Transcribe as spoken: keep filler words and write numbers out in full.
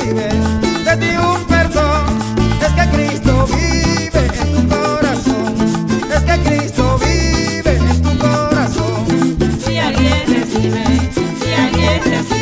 recibes de ti un perdón. Es que Cristo vive en tu corazón. Es que Cristo vive en tu corazón. Si alguien recibe, si alguien recibe